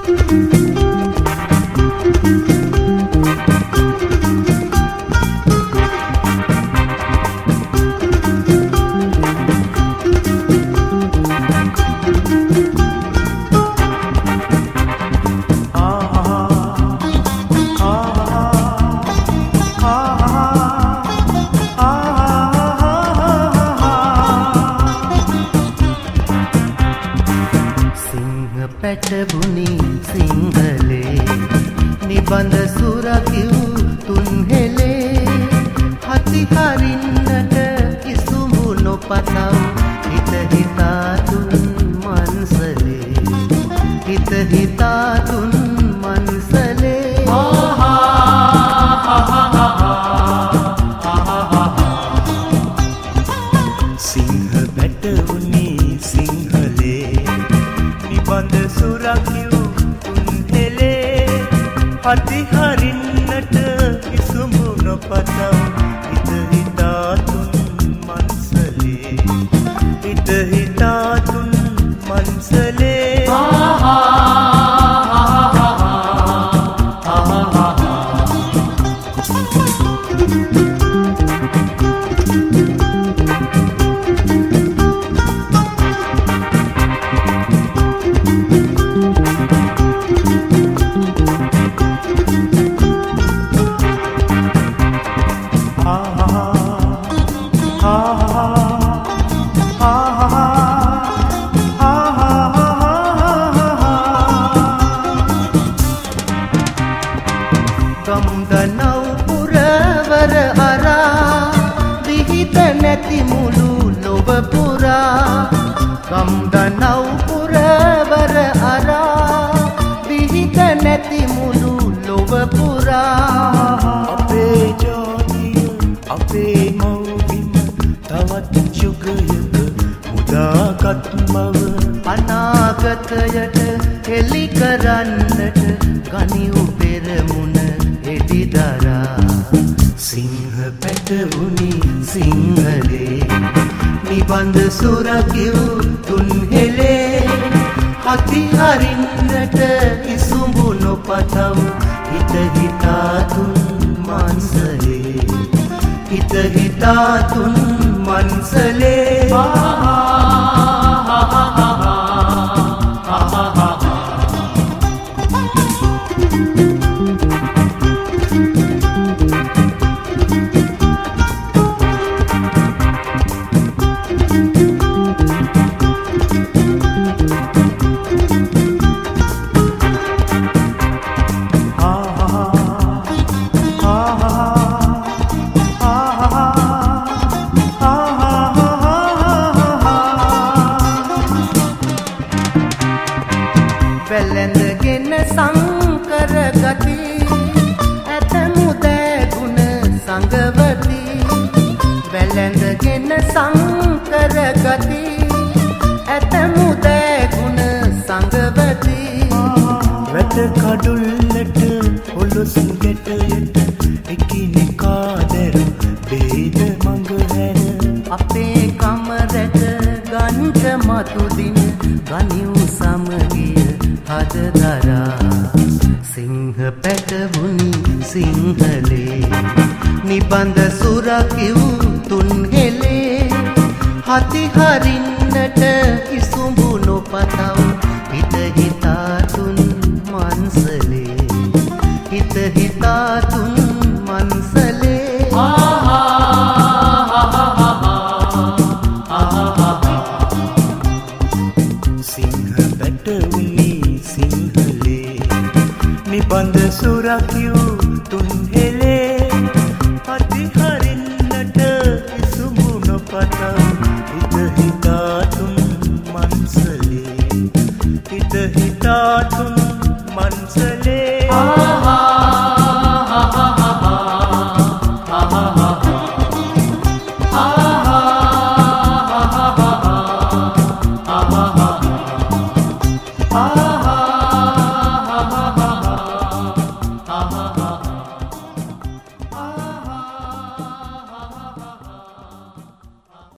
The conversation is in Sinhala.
පැටබුනි සිංහලේ නිබඳ සුරකිව් තුන්හෙලේ හති හරින්නට කිසුඹු නොපතව් හිත හිතා තුන් මන්සලේ හිත හිතා තුන් මන්සලේ සිංහ පැටබුනි සිංහලේ නිබඳ සුරකිව් තුන්හෙලේ හති හරින්නට කිසුඹු නොපතව් හිත හිතා තුන් මන්සලේ හිත හිතා තුන් මන්සලේ ගම්ගනව් පුරවර අරා විහිද නැති මුළු ලොව පුරා ගම්ගනව් පුරවර අරා විහිද නැති මුළු ලොව පුරා අපේ ජාතිය අපේ මව්බිම තවත් යුගයක මුදාගත් බව අනාගතයට හෙළි කරන්නට ගනිව් පෙරමුණ එදිදරා සිංහ පැටවුනි සිංහලේ නිබඳ සුරකිව් තුන්හෙලේ හති හරින්නට කිසුඹු නොපතව් හිත හිතා තුන් මන්සලේ හිත හිතා තුන් මන්සලේ වැළඳගෙන සංකර ගති ඇතමු දෑගුණ සංගවති වැළඳගෙන සංකර ගති ඇතමු දෑගුණ සංගවති වැට කඩුල්ලට පොළොස් ගැටයට එකිනෙකා දැරු බේද මඟ හැර අපේ කමරට ගංජ මතු දින ගනිව් සමගිය හදදරා සිංහ පැටවුනි සිංහලේ නිබඳ සුරකිව් තුන්හෙලේ හති හරින්නට කිසුඹු නොපතව් හිත හිතා තුන් මන්සලේ හිත හිතා තුන් මන්සලේ සිංහ පැටවුනි සිංහලේ නිබඳ සුරකිව් තුන්හෙලේ හති හරින්නට කිසුඹු නොපතව් හිත හිතා තුන් මන්සලේ හිත හිතා තුන් මන්සලේ